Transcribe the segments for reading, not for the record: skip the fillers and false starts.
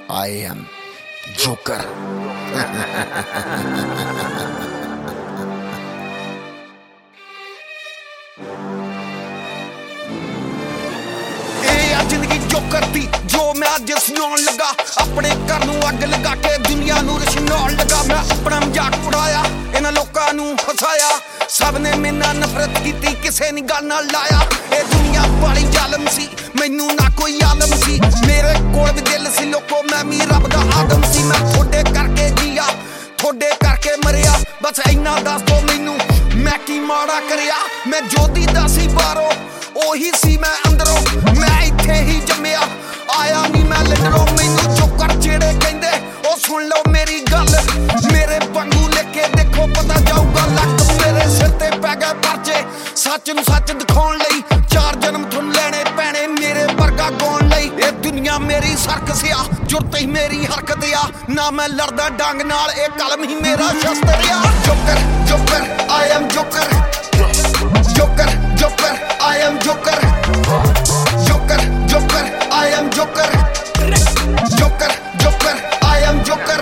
I am Joker. जिंदगी joker दी जो मैं अज सुनाउण लगा अपने घर नूं अग लगा के दुनिया नूं रछाउण लगा मैं अपना मजाक उड़ाया इन्हां लोकां नूं हसाया सब ने मेरे नाल नफरत कीती किसे नी गल नाल लाया ए दुनिया बड़ी जालम सी मैनू ना कोई आलम सी मेरे कोल भी दिल सी लोको मैं भी रब दा आदम सी मैं थोड़े करके जिया थोड़े करके मरिया बस इन्ना दस दो मैनू मैं की माड़ा करिया मैं जो दीदा सी बाहरों ओही सी मैं अंदरों मैं इत्थे ही जम्मिया आया नी मैं लंडरों मैनू जोकर जेड़े कहंदे ओ सुन लो मेरी गल मेरे वांगू लेके देखो पता जाऊगा लक मेरे सिर ते पै गए परचे सच नूं सच दिखाउण लई चार जन्म तुन लेने पैणे मेरे वर्गा गाउण लई ए दुनिया मेरी सर्कस आ जुरत ही मेरी हरकत आ ना मैं लड़दा डंग नाल ए कलम ही मेरा शस्त्र आ joker joker I am joker joker joker I am Joker. Joker, Joker, I am Joker. Joker, Joker, I am Joker.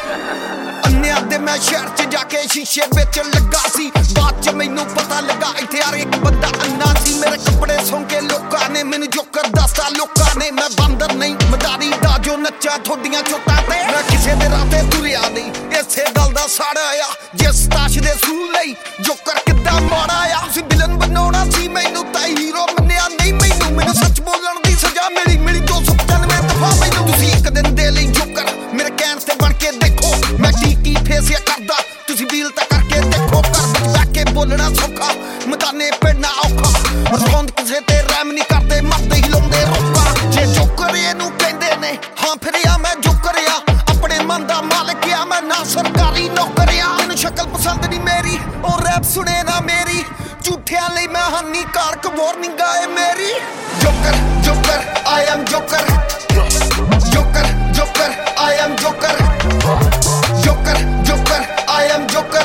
अन्ने आदे मैं शहर च जाके शीशे बेचण लगा सी बाद च मैनू पता लगा इत्थे हर एक बंदा अन्ना सी मेरे कपड़े सुन के लोकां ने मैनू जोकर दसता लोकां ने मैं बंदर नहीं मदारी दा जो नच्चा थोड़ियां चोटां ते मैं किसे दे राह ते तुरिया नहीं इसे गल दा साड़ा आ जिस ताश दे सूल लई जोकर किद्दां माड़ा आ तुसीं विलन बनाउणा सी मैनू तां हीरो मन्निया नहीं मैनू सच बोलण दी सजा मिली 295 दफा मैनू तुसीं एक दिन दे लई जोकर मेरे कहण ते बन के देखो मैं की फेसिया करदा तुसीं बील तां करके देखो घर विच बैठ के बोलना सौखा मदाने पेड़ना औखा रौंद किसे ते रहम नहीं करदे मरदे ही लाउंदे रोका जे जोकर इहनू कहंदे ने हां फिर आ मैं जोकर आ अपने मन दा मालिक आ मैं ना सरकारी नौकर आ मैनू शक्ल पसंद नहीं मेरी और रैप सुने ना मेरी झूठियां लई मैं हानिकारक वार्निंग आए मेरी joker joker I am joker joker joker I am joker joker joker I am joker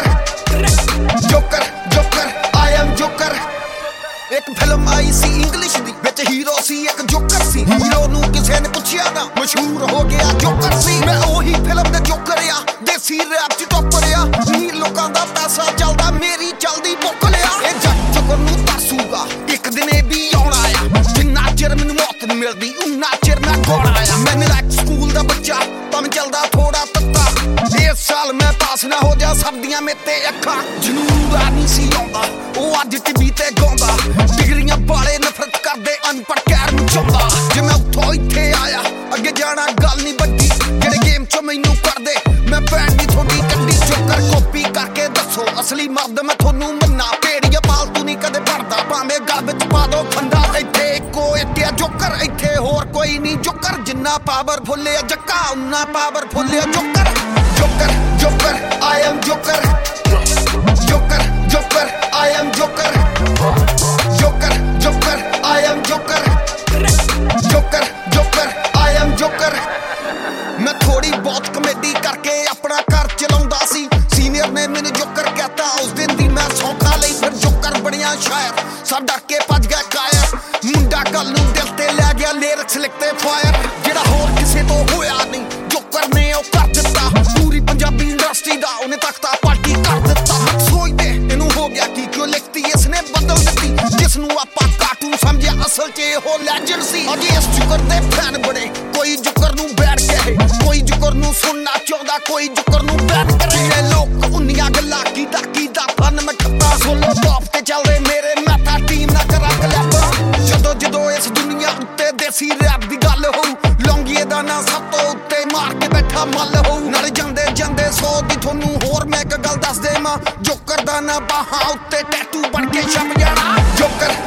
joker joker I am joker एक फिल्म आई सी इंग्लिश दी विच हीरो सी एक जोकर सी हीरो नू किसे ने पुछया ना मशहूर हो गया जोकर सी मैं ओही फिल्म दे जोकर आ देसी रैप च टॉपर आ मीर लोकां दा पैसा चलदा मेरी चलदी बुक लिया ए जट जोकर नू तासूगा एक दिन ए भी आउणा आ जिन्ना चिर मैनू मौत नहीं मिलदी उन्ना चिर मैं गौड़ा आ मैं लाइक स्कूल दा बच्चा भावें चलदा थोड़ा तत्ता इस साल मैं पास ना हो जा सबदियां मेते अखां जनून आ नहीं सी आउंदा ओ अज टीवी ते गाउंदा डिग्रियां वाले नफरत करदे अनपढ़ कैर मचाउंदा जे मैं उत्थों इत्थे आया अगे जाना गल नहीं बड्डी जेड़े गेम चों मैनू करदे मैं भैन दी थोड़ी कड्डी जोकर कॉपी करके दसो असली मर्द मैं थोनू मन्ना भेड़िया पालतू नहीं कदे भरदा भावें गल विच पा दो फंदा इत्थे इक्को इत्ते जोकर इत्थे होर कोई नहीं जोकर जिन्ना पावरफुल है जक्का उन्ना पावरफुल है joker joker joker I am joker joker joker I am joker joker joker I am joker joker joker I am joker मैं थोड़ी बहुत कमेडी करके अपना घर चलाउंदा सी सीनियर ने मैनू जोकर कहता उस दिन दी मैं सौखा लई फिर जोकर बनिया शायर सब डर के भज गया कायर मुंडा कल नू दिल ते लै गया लिरिक्स लिखते फायर जेड़ा होर किसे तो होया नहीं जोकर ने ओ कर दिता पूरी पंजाबी इंडस्ट्री दा उन्हें तख्ता पार्टी कर दिता सोचदे इनू हो गया कि क्यों लिखती इसने बदल दित्ती जिसनू आपां कार्टून समझिया असल च हो लेजेंड सी अजे इस जोकर दे फैन बड़े कोई जोकर नू बैठ के कोई जोकर नू सुनना चाहता कोई जोकर नू बैठ करे लोग उन्नियां गल्लां कीदा फन मैं खत्ता सोलो टॉप ते चलदे मेरे मैं तां टीम ना करा क्लैप जदों इस दुनिया उत्ते देसी रैप दी गल होऊ लौंगीए दा ना सब तो उत्ते मार के बैठा मल होऊ नाले जांदे जांदे 100 दी थोनू होर मैं इक गल दस देवां जोकर दा ना बाहां उत्ते टैटू बन के छप जाना जोकर